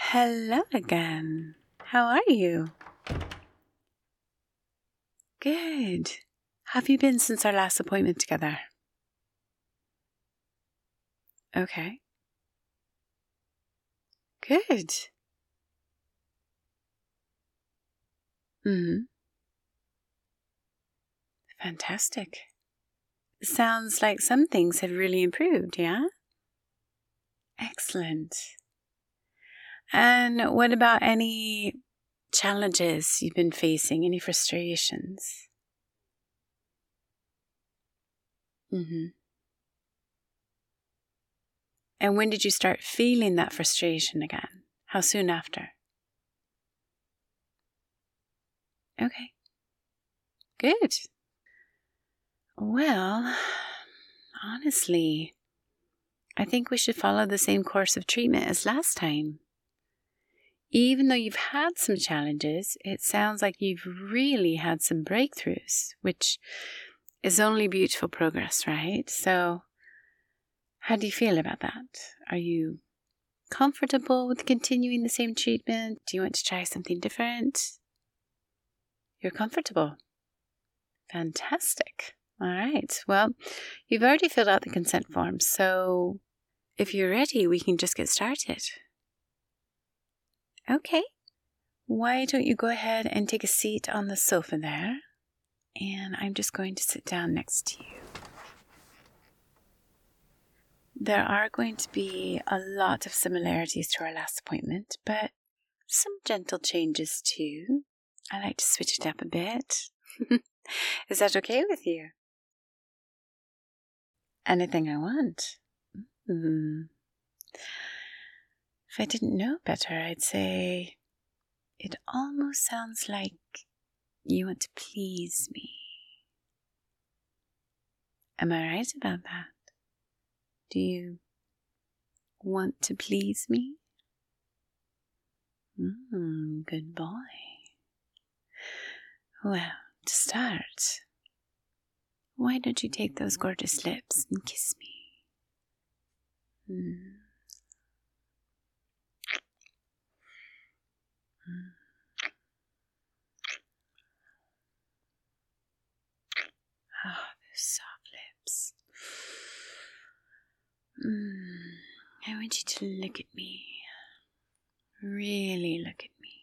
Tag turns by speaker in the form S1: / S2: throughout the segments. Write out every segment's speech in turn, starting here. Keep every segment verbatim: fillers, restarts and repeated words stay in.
S1: Hello again. How are you? Good. How have you been since our last appointment together? Okay. Good. Mm-hmm. Fantastic. Sounds like some things have really improved, yeah? Excellent. And what about any challenges you've been facing, any frustrations? Mm-hmm. And when did you start feeling that frustration again? How soon after? Okay. Good. Well, honestly, I think we should follow the same course of treatment as last time. Even though you've had some challenges, it sounds like you've really had some breakthroughs, which is only beautiful progress, right? So, how do you feel about that? Are you comfortable with continuing the same treatment? Do you want to try something different? You're comfortable. Fantastic. All right. Well, you've already filled out the consent form, so if you're ready, we can just get started. Okay. Why don't you go ahead and take a seat on the sofa there? And I'm just going to sit down next to you. There are going to be a lot of similarities to our last appointment, but some gentle changes too. I like to switch it up a bit. Is that okay with you? Anything I want. Mm. If I didn't know better, I'd say it almost sounds like you want to please me. Am I right about that? Do you want to please me? Mm, good boy. Well, to start, why don't you take those gorgeous lips and kiss me? Mm. Mm. Ah, those soft lips. Mm. I want you to look at me. Really look at me.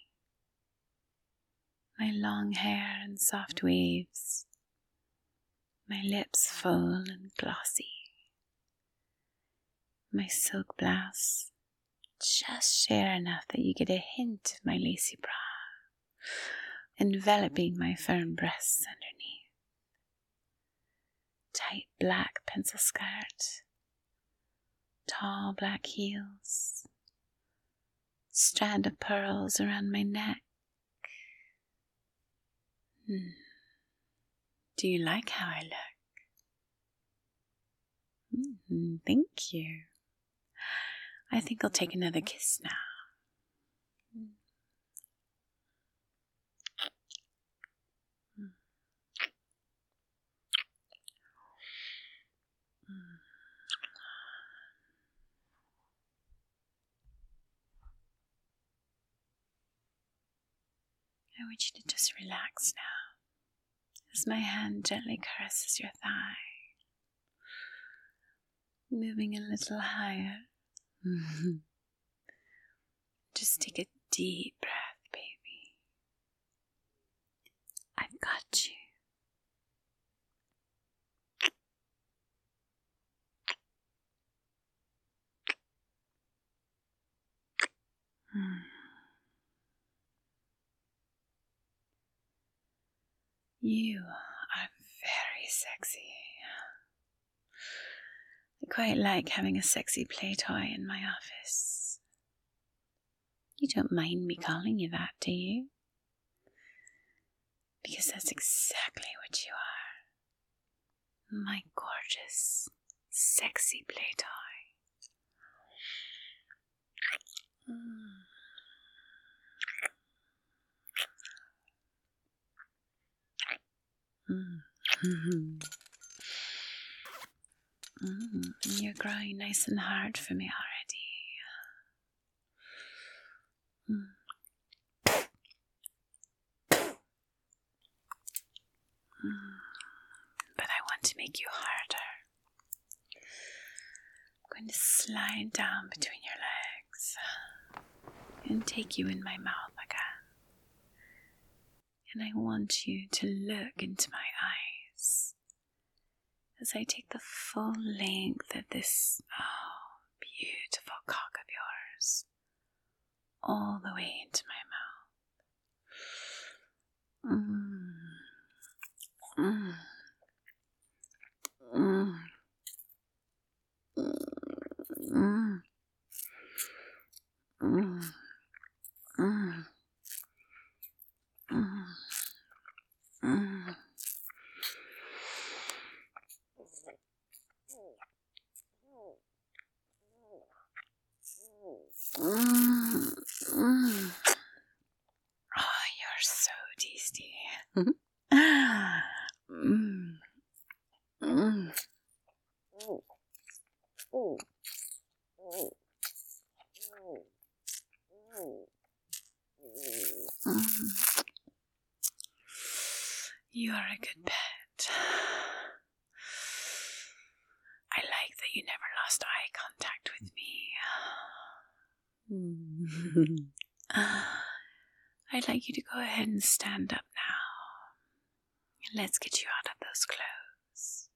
S1: My long hair and soft waves. My lips full and glossy. My silk blouse just sheer enough that you get a hint of my lacy bra, enveloping my firm breasts underneath. Tight black pencil skirt, tall black heels, strand of pearls around my neck. Hmm. Do you like how I look? Mm, thank you. I think I'll take another kiss now. Mm. Mm. I want you to just relax now as my hand gently caresses your thigh, moving a little higher. Just take a deep breath, baby. I've got you. Hmm. You are very sexy. I quite like having a sexy play toy in my office. You don't mind me calling you that, do you? Because that's exactly what you are. My gorgeous, sexy play toy. Mm. Mm. Mm. You're growing nice and hard for me already. Mm. Mm. But I want to make you harder. I'm going to slide down between your legs and take you in my mouth again. And I want you to look into my eyes as I take the full length of this oh, beautiful cock of yours all the way into my mouth. Mm. Mm. Mm. Mm. Mm. Mm. Mm. Mm. Mm. Mm. Oh, you're so tasty. Mm. Mm. Mm. You are a good pet. I like that you never lost eye contact with me. I'd like you to go ahead and stand up now. And let's get you out of those clothes.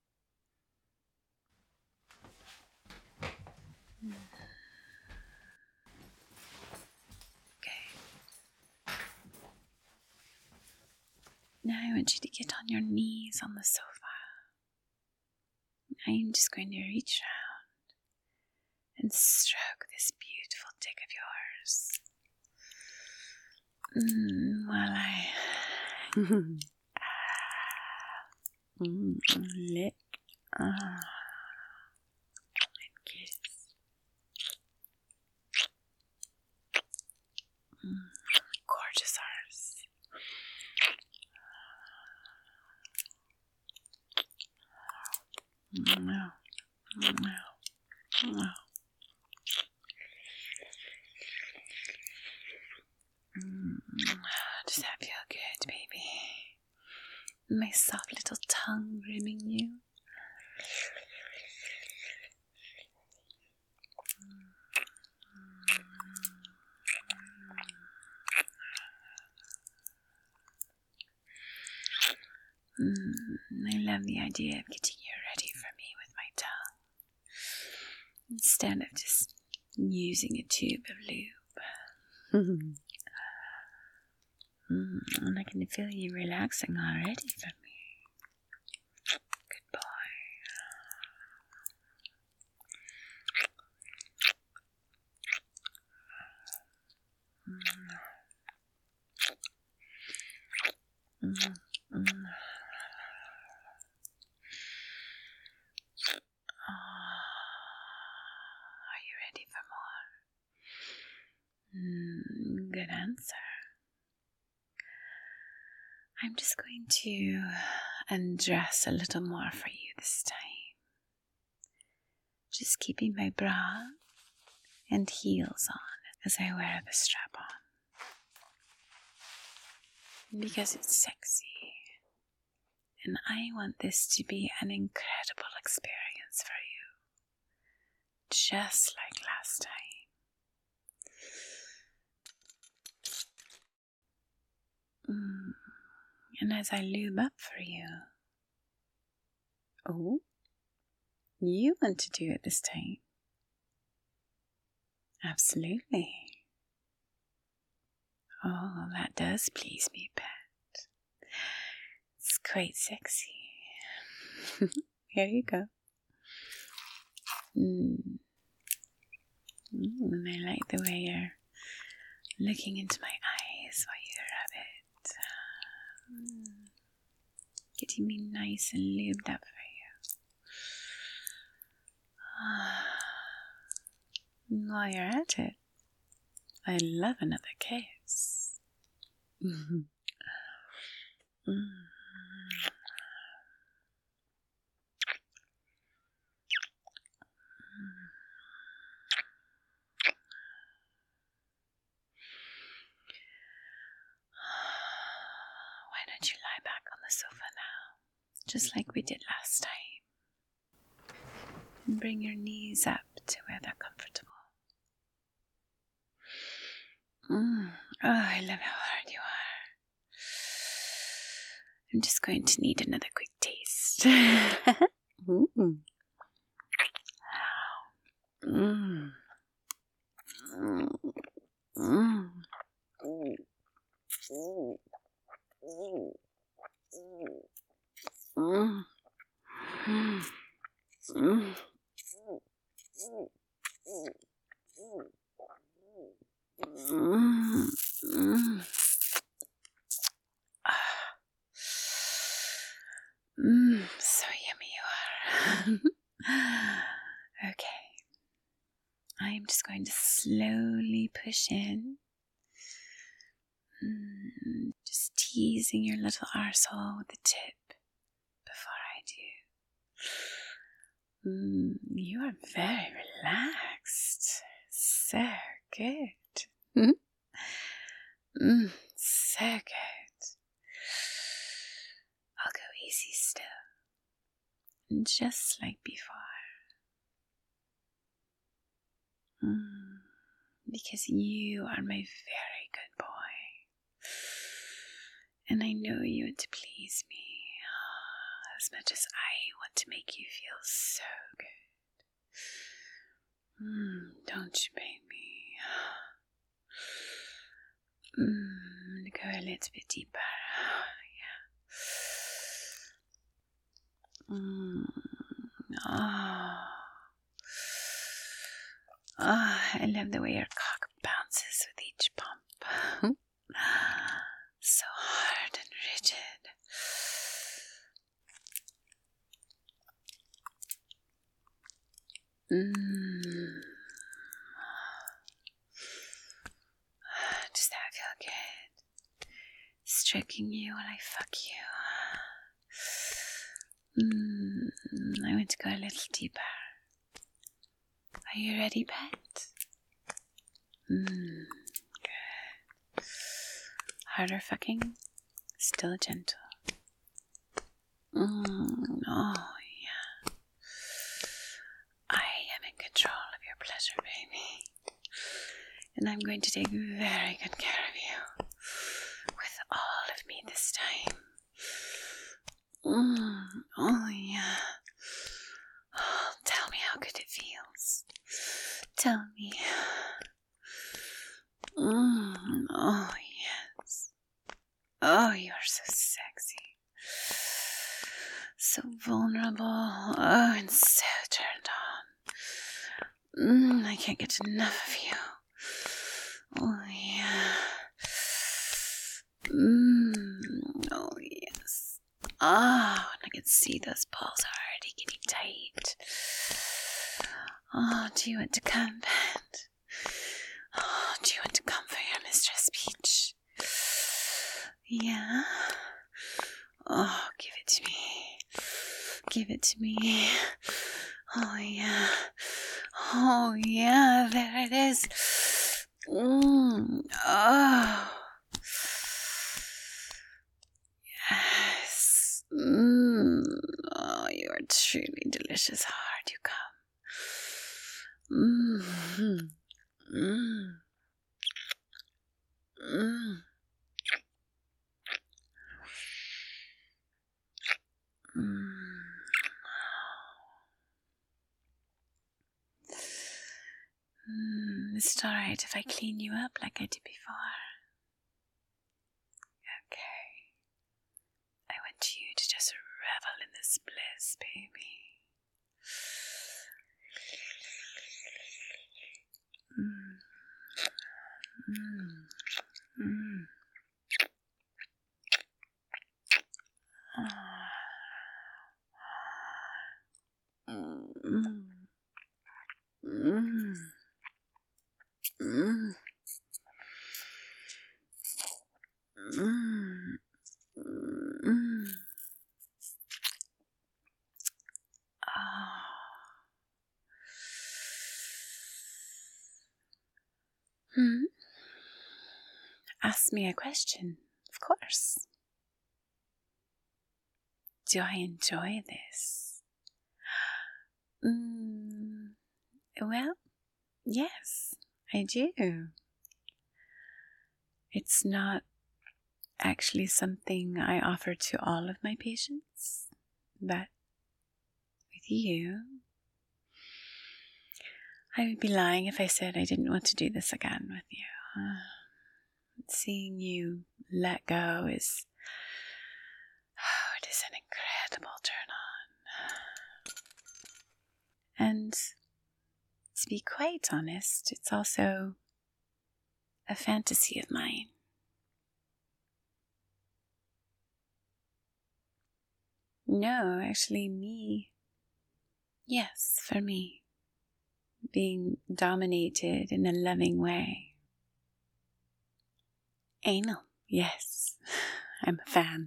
S1: Okay. Now I want you to get on your knees on the sofa. I'm just going to reach around and stroke this beautiful dick of yours. Mm, while I mm, lick ah, and kiss. Mm, gorgeous arse. Mm, no. Mm, no. No. Mm, does that feel good, baby? My soft little tongue rimming you. Mm, I love the idea of getting you ready for me with my tongue, instead of just using a tube of lube. Mm, and I can feel you relaxing already for me. Good boy. Mm. Mm. Mm. Oh, are you ready for more? Mm, good answer. I'm just going to undress a little more for you this time. Just keeping my bra and heels on as I wear the strap on. Because it's sexy. And I want this to be an incredible experience for you. Just like last time. Mm. And as I lube up for you. Oh, you want to do it this time? Absolutely. Oh, that does please me, pet. It's quite sexy. Here you go. Mm. Mm, and I like the way you're looking into my eyes while you rub it. Mm. Getting me nice and lubed up for you. And while you're at it, I love another kiss. Mm. Mm. sofa now, just like we did last time. And bring your knees up to where they're comfortable. Mm. Oh, I love how hard you are. I'm just going to need another quick taste. mm. Mm. Mm. Mm. Mm. Mm. Mm. Mm. Mm, so yummy you are. Okay. I'm just going to slowly push in. Mm, just teasing your little arsehole with the tip before I do. Mm, you are very relaxed. So good. mm, so good. I'll go easy still. Just like before. Mm, because you are my very good boy. And I know you want to please me as much as I want to make you feel so good. Mm, don't you, baby? Mm, go a little bit deeper. Yeah. Mm, oh. Oh, I love the way your cock bounces with each pump. So hard and rigid. Mm. Does that feel good? Stroking you while I fuck you. Mm. I want to go a little deeper. Are you ready, pet? Mm. Good. Harder fucking, still gentle. Mm. Oh, yeah. I am in control of your pleasure, baby. And I'm going to take very good care of you. With all of me this time. Mm. Oh, yeah. Oh, tell me how good it feels. Tell me. Mm. Oh, yes. Oh, you are so sexy. So vulnerable. Oh, and so turned on. Mm, I can't get enough of you. Oh, yeah. Mm, oh, yes. Ah, oh, and I can see those balls are already getting tight. Oh, do you want to come, pet? Oh, do you want to come for your Mistress Peach? Yeah? Oh, give it to me. Give it to me. Oh, yeah. Oh, yeah, there it is. Mm. Oh. Yes. Mm. Oh, you are truly delicious. How hard you come. Mm. Mm. Mm. Mm. Mm. Is it alright if I clean you up like I did before? Okay. I want you to just revel in this bliss, baby. Mm. Mm. Mm. Mm. Mm. Mm. Mm. Mm. Oh. Hmm? Ask me a question, of course. do I enjoy this? Mm, well, yes, I do. It's not actually something I offer to all of my patients, but with you, I would be lying if I said I didn't want to do this again with you. Uh, seeing you let go is, oh, it is an incredible turn on. And to be quite honest, it's also a fantasy of mine. No, actually me. Yes, for me. Being dominated in a loving way. Anal, yes. I'm a fan.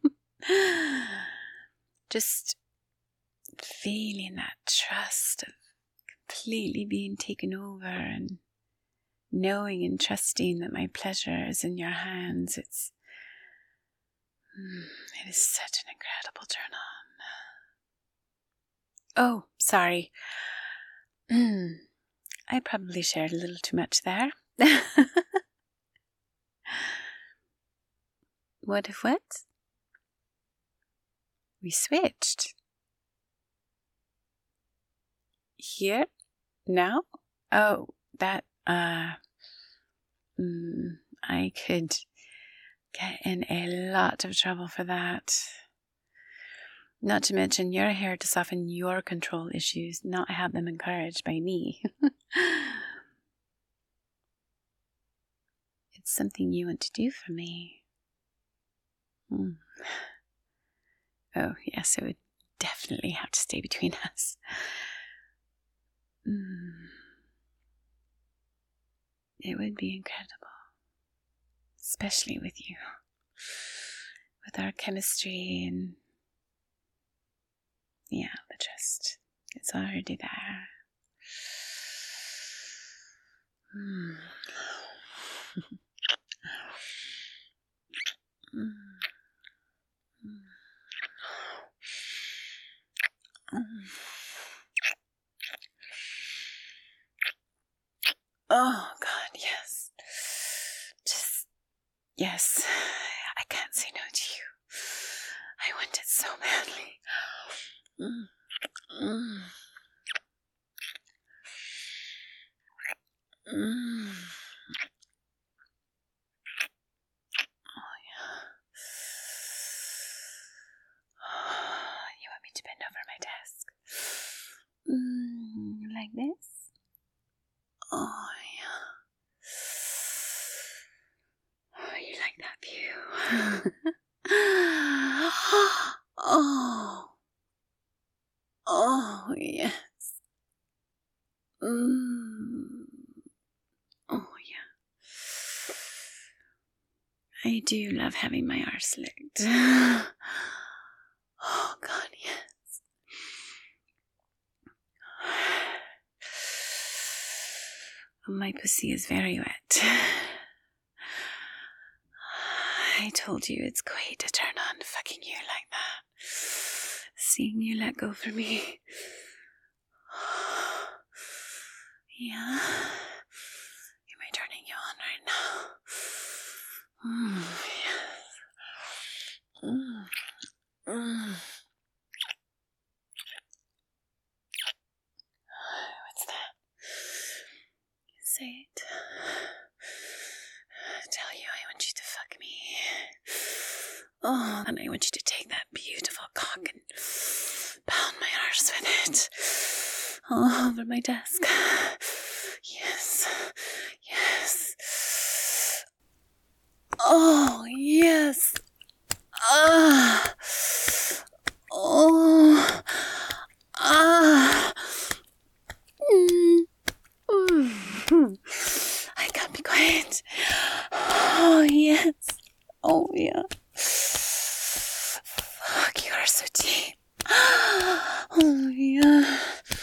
S1: Just feeling that trust of completely being taken over and knowing and trusting that my pleasure is in your hands. It's it is such an incredible turn on. Oh, sorry. I probably shared a little too much there. What if what? We switched. Here? Now? Oh, that, uh, mm, I could get in a lot of trouble for that. Not to mention, you're here to soften your control issues, not have them encouraged by me. It's something you want to do for me. Hmm. Oh, yes, it would definitely have to stay between us. Mm. It would be incredible. Especially with you. With our chemistry and... yeah, the trust. It's already there. Mm. mm. Mm. Oh, God, yes. Just, yes. I can't say no to you. I want it so badly. Mm. Mm. Mm. Oh, yeah. You want me to bend over my desk? Mm, like this? Oh, yeah. Oh, you like that view? Oh. Oh, yes. Mm. Oh, yeah. I do love having my arse licked. Oh, God, yes. My pussy is very wet. I told you it's quite a turn on fucking you like that. Seeing you let go for me. Yeah. Am I turning you on right now? Mm, yes. Mm, mm. What's that? Say it. Tell you I want you to fuck me. Oh, and I want you to take that beautiful cock and pound my arse with it. All over my desk. Yes. Yes. Oh, yes. Ah. Oh. Ah. Mm. Mm. I can't be quiet. Oh, yes. Oh, yeah. Fuck, you are so deep. Oh, yeah.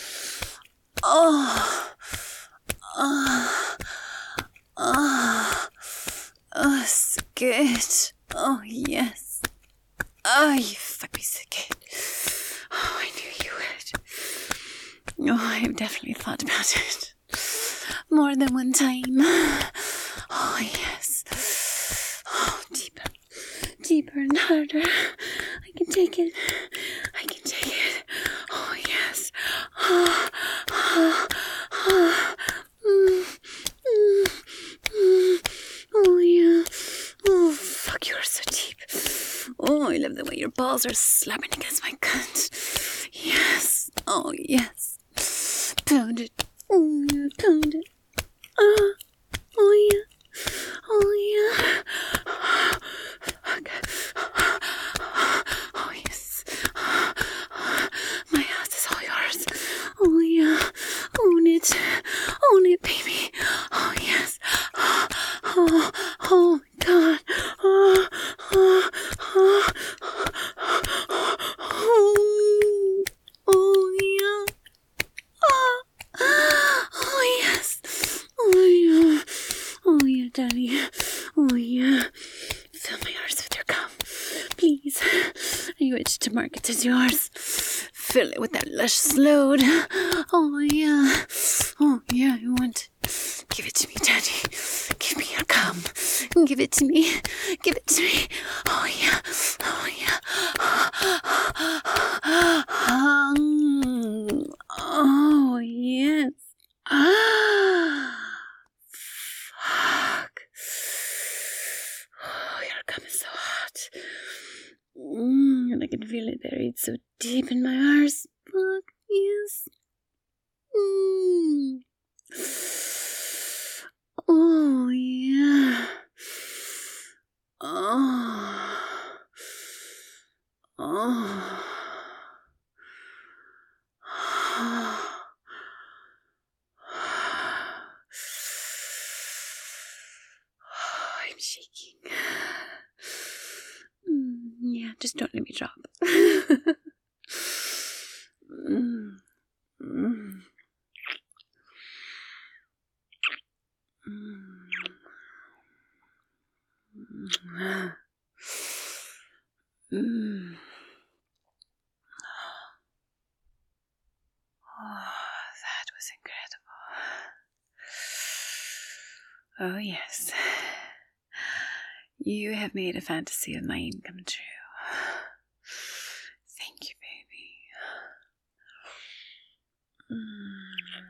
S1: Oh. Oh. Oh. Oh, it's good. Oh, yes. Oh, you fuck piece of kid. Oh, I knew you would. Oh, I've definitely thought about it. More than one time. Oh, yes. Oh, deeper. Deeper and harder. I can take it. I can take it. Oh, yes. Oh, oh, oh. Mm, mm, mm. Oh, yeah. Oh, fuck, you are so deep. Oh, I love the way your balls are slapping against my cunt. Yes. Oh, yes. Pound it. Oh, yeah, pound it. Uh, oh, yeah. Oh, yeah. Fuck. Oh, yes. My house is all yours. Oh, yeah. Own it. Own it, baby. Oh, yes. Oh, oh, God. Oh, oh, oh, oh, oh, yeah. Oh, oh, yes. Oh, yeah. Oh, yeah, Daddy. Oh, yeah. Fill my arse with your cum. Please. I wish to mark it as yours. Fill it with that luscious load. Oh, yeah. Oh, yeah, I want it. Give it to me, Daddy. Give me your cum. Give it to me. Give it to me. Oh, yeah. Oh, yeah. Oh, yes. Ah. Fuck. Oh, your cum is so hot. Mm, and I can feel it buried so deep in my arse. Fuck, yes. Mm. Oh, yeah. Oh. Oh. I'm shaking. Mm, yeah, just don't let me drop. mm. Mm. Mm. Mm. Oh, that was incredible. Oh, yes. You have made a fantasy of mine come true. Thank you, baby. Mm.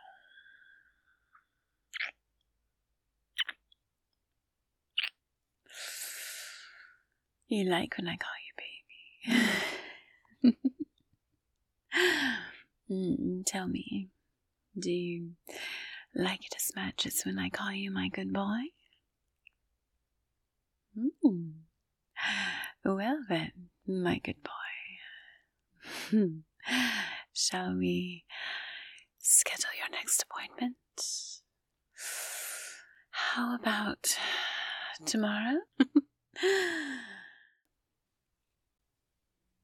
S1: You like when I call you baby. mm, tell me, do you like it as much as when I call you my good boy? Mm. Well then, my good boy. Shall we schedule your next appointment? How about tomorrow?